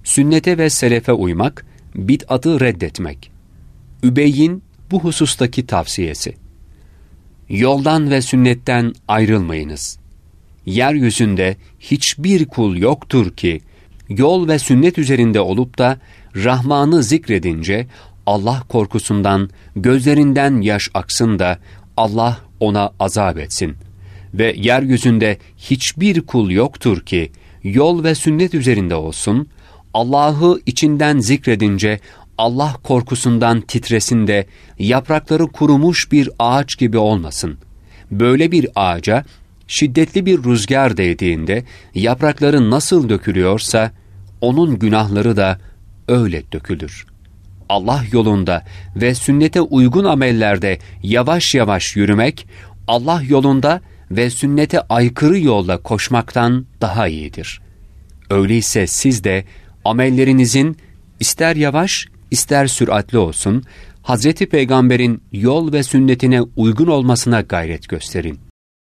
Sünnete ve selefe uymak, bid'atı reddetmek. Übey'in bu husustaki tavsiyesi. Yoldan ve sünnetten ayrılmayınız. Yeryüzünde hiçbir kul yoktur ki, yol ve sünnet üzerinde olup da Rahman'ı zikredince Allah korkusundan gözlerinden yaş aksın da Allah ona azap etsin. Ve yeryüzünde hiçbir kul yoktur ki yol ve sünnet üzerinde olsun, Allah'ı içinden zikredince Allah korkusundan titresin de yaprakları kurumuş bir ağaç gibi olmasın. Böyle bir ağaca şiddetli bir rüzgar değdiğinde yaprakları nasıl dökülüyorsa onun günahları da öyle dökülür. Allah yolunda ve sünnete uygun amellerde yavaş yavaş yürümek, Allah yolunda ve sünnete aykırı yolla koşmaktan daha iyidir. Öyleyse siz de amellerinizin ister yavaş ister süratli olsun, Hazreti Peygamber'in yol ve sünnetine uygun olmasına gayret gösterin.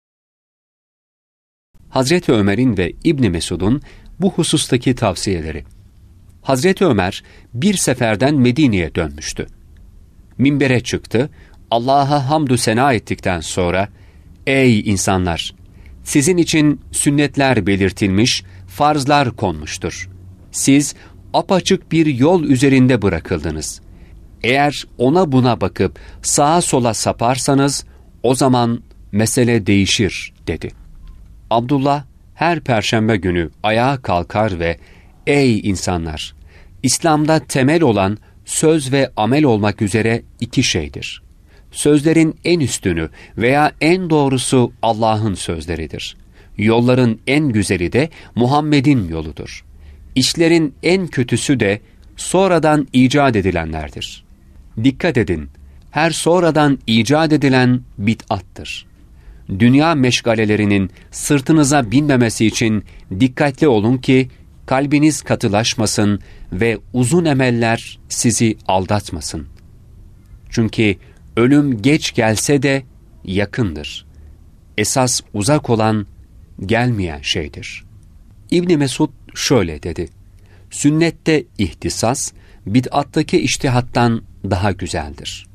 Hazreti Ömer'in ve İbn Mesud'un bu husustaki tavsiyeleri. Hazreti Ömer bir seferden Medine'ye dönmüştü. Minbere çıktı, Allah'a hamdü sena ettikten sonra, "Ey insanlar! Sizin için sünnetler belirtilmiş, farzlar konmuştur. Siz apaçık bir yol üzerinde bırakıldınız. Eğer ona buna bakıp sağa sola saparsanız, o zaman mesele değişir," dedi. Abdullah her perşembe günü ayağa kalkar ve "Ey insanlar! İslam'da temel olan söz ve amel olmak üzere iki şeydir. Sözlerin en üstünü veya en doğrusu Allah'ın sözleridir. Yolların en güzeli de Muhammed'in yoludur. İşlerin en kötüsü de sonradan icat edilenlerdir. Dikkat edin, her sonradan icat edilen bid'attır. Dünya meşgalelerinin sırtınıza binmemesi için dikkatli olun ki kalbiniz katılaşmasın ve uzun emeller sizi aldatmasın. Çünkü ölüm geç gelse de yakındır. Esas uzak olan gelmeyen şeydir. İbn Mesud şöyle dedi: "Sünnette ihtisas, bid'attaki içtihattan daha güzeldir."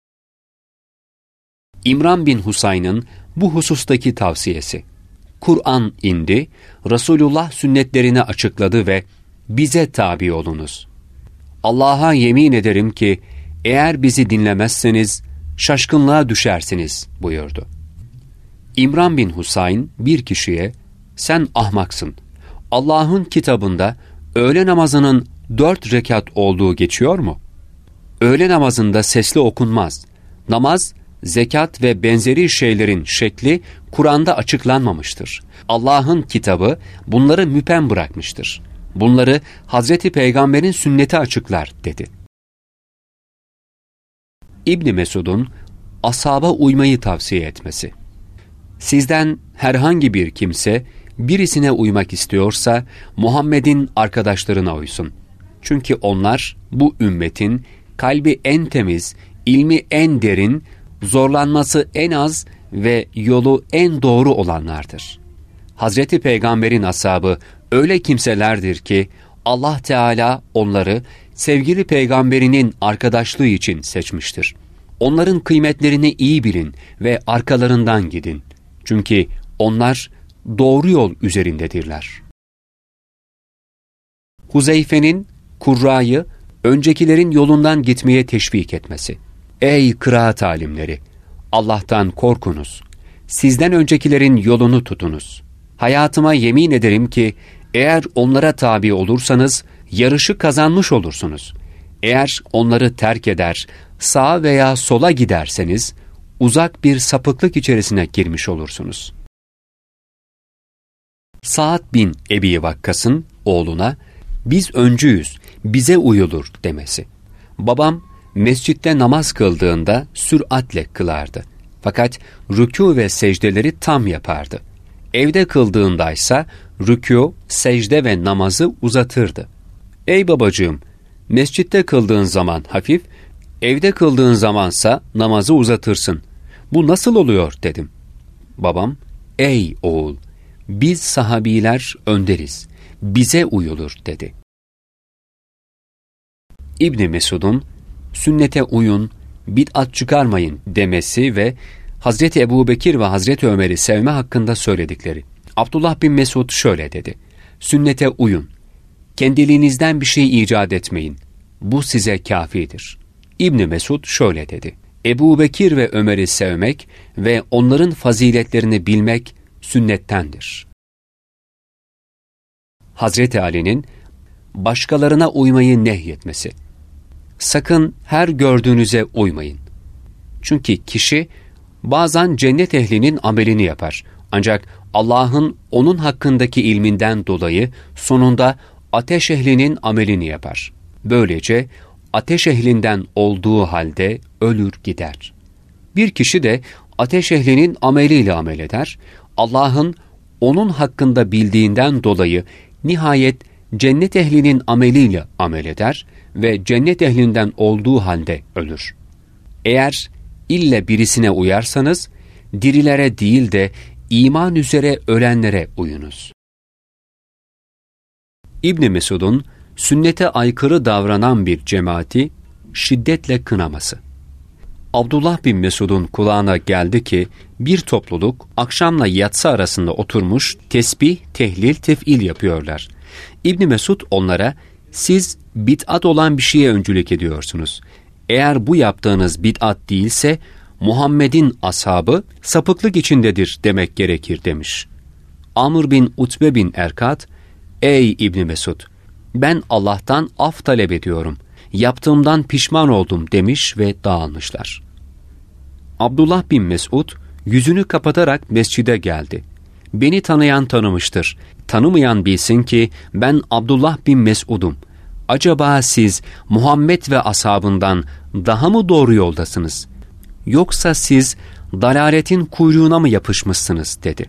İmran bin Husayn'ın bu husustaki tavsiyesi. Kur'an indi, Resulullah sünnetlerini açıkladı ve "Bize tabi olunuz. Allah'a yemin ederim ki eğer bizi dinlemezseniz şaşkınlığa düşersiniz," buyurdu. İmran bin Husayn bir kişiye "Sen ahmaksın. Allah'ın kitabında öğle namazının 4 rekat olduğu geçiyor mu? Öğle namazında sesli okunmaz. Namaz, zekat ve benzeri şeylerin şekli Kur'an'da açıklanmamıştır. Allah'ın kitabı bunları müpem bırakmıştır. Bunları Hazreti Peygamber'in sünneti açıklar," dedi. İbn Mesud'un ashaba uymayı tavsiye etmesi. Sizden herhangi bir kimse birisine uymak istiyorsa Muhammed'in arkadaşlarına uysun. Çünkü onlar bu ümmetin kalbi en temiz, ilmi en derin, zorlanması en az ve yolu en doğru olanlardır. Hazreti Peygamber'in ashabı öyle kimselerdir ki Allah Teala onları sevgili peygamberinin arkadaşlığı için seçmiştir. Onların kıymetlerini iyi bilin ve arkalarından gidin. Çünkü onlar doğru yol üzerindedirler. Huzeyfe'nin Kurra'yı öncekilerin yolundan gitmeye teşvik etmesi. Ey kıraat alimleri! Allah'tan korkunuz. Sizden öncekilerin yolunu tutunuz. Hayatıma yemin ederim ki eğer onlara tabi olursanız yarışı kazanmış olursunuz. Eğer onları terk eder, sağa veya sola giderseniz uzak bir sapıklık içerisine girmiş olursunuz. Sa'd bin Ebi Vakkas'ın oğluna "Biz öncüyüz, bize uyulur," demesi. Babam mescitte namaz kıldığında süratle kılardı. Fakat rükû ve secdeleri tam yapardı. Evde kıldığındaysa rükû, secde ve namazı uzatırdı. "Ey babacığım, mescitte kıldığın zaman hafif, evde kıldığın zamansa namazı uzatırsın. Bu nasıl oluyor?" dedim. Babam, "Ey oğul, biz sahabiler önderiz, bize uyulur," dedi. İbni Mesud'un sünnete uyun, bid'at çıkarmayın demesi ve Hazreti Ebubekir ve Hazreti Ömer'i sevme hakkında söyledikleri. Abdullah bin Mesud şöyle dedi: sünnete uyun, kendiliğinizden bir şey icat etmeyin, bu size kâfidir. İbni Mesud şöyle dedi: Ebubekir ve Ömer'i sevmek ve onların faziletlerini bilmek sünnettendir. Hazreti Ali'nin başkalarına uymayı nehyetmesi. Sakın her gördüğünüze uymayın. Çünkü kişi bazen cennet ehlinin amelini yapar. Ancak Allah'ın onun hakkındaki ilminden dolayı sonunda ateş ehlinin amelini yapar. Böylece ateş ehlinden olduğu halde ölür gider. Bir kişi de ateş ehlinin ameliyle amel eder. Allah'ın onun hakkında bildiğinden dolayı nihayet cennet ehlinin ameliyle amel eder ve cennet ehlinden olduğu halde ölür. Eğer ille birisine uyarsanız, dirilere değil de iman üzere ölenlere uyunuz. İbn Mesud'un sünnete aykırı davranan bir cemaati şiddetle kınaması. Abdullah bin Mesud'un kulağına geldi ki bir topluluk akşamla yatsı arasında oturmuş tesbih, tehlil, tef'il yapıyorlar. İbn Mesud onlara, siz bid'at olan bir şeye öncülük ediyorsunuz. Eğer bu yaptığınız bid'at değilse Muhammed'in ashabı sapıklık içindedir demek gerekir demiş. Amr bin Utbe bin Erkat, ey İbn Mesud, ben Allah'tan af talep ediyorum, yaptığımdan pişman oldum demiş ve dağılmışlar. Abdullah bin Mesud yüzünü kapatarak mescide geldi. Beni tanıyan tanımıştır, tanımayan bilsin ki ben Abdullah bin Mesud'um. Acaba siz Muhammed ve ashabından daha mı doğru yoldasınız? Yoksa siz dalaletin kuyruğuna mı yapışmışsınız dedi.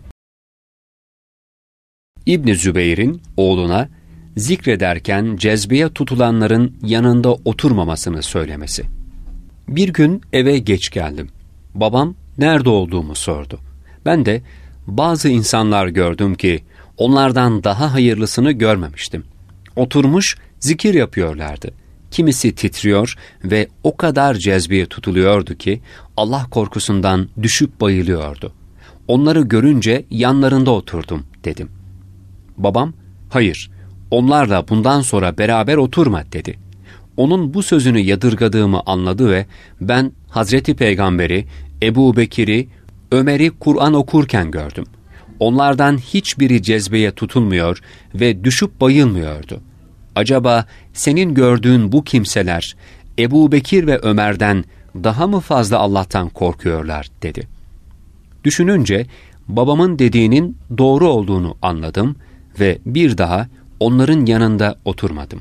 İbn Zübeyr'in oğluna zikrederken cezbeye tutulanların yanında oturmamasını söylemesi. Bir gün eve geç geldim. Babam nerede olduğumu sordu. Ben de bazı insanlar gördüm ki onlardan daha hayırlısını görmemiştim. Oturmuş zikir yapıyorlardı. Kimisi titriyor ve o kadar cezbeye tutuluyordu ki Allah korkusundan düşüp bayılıyordu. Onları görünce yanlarında oturdum dedim. Babam, hayır, onlarla bundan sonra beraber oturma dedi. Onun bu sözünü yadırgadığımı anladı ve ben Hazreti Peygamber'i, Ebubekir'i, Ömer'i Kur'an okurken gördüm. Onlardan hiçbiri cezbeye tutulmuyor ve düşüp bayılmıyordu. Acaba senin gördüğün bu kimseler Ebubekir ve Ömer'den daha mı fazla Allah'tan korkuyorlar dedi. Düşününce babamın dediğinin doğru olduğunu anladım ve bir daha onların yanında oturmadım.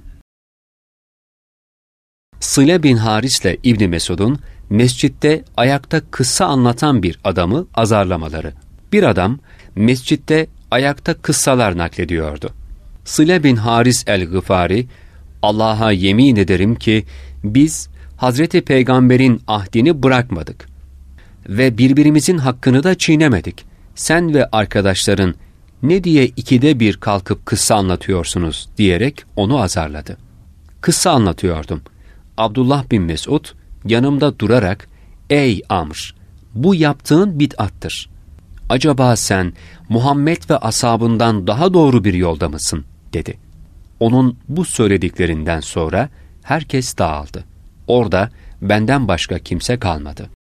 Sıle bin Haris'le İbn Mesud'un mescitte ayakta kıssa anlatan bir adamı azarlamaları. Bir adam mescitte ayakta kıssalar naklediyordu. Sıle bin Haris el-Gıfari, Allah'a yemin ederim ki biz Hazreti Peygamber'in ahdini bırakmadık ve birbirimizin hakkını da çiğnemedik. Sen ve arkadaşların ne diye ikide bir kalkıp kıssa anlatıyorsunuz diyerek onu azarladı. Kıssa anlatıyordum. Abdullah bin Mesud yanımda durarak, ey Amr, bu yaptığın bid'attır. Acaba sen Muhammed ve ashabından daha doğru bir yolda mısın dedi. Onun bu söylediklerinden sonra herkes dağıldı. Orada benden başka kimse kalmadı.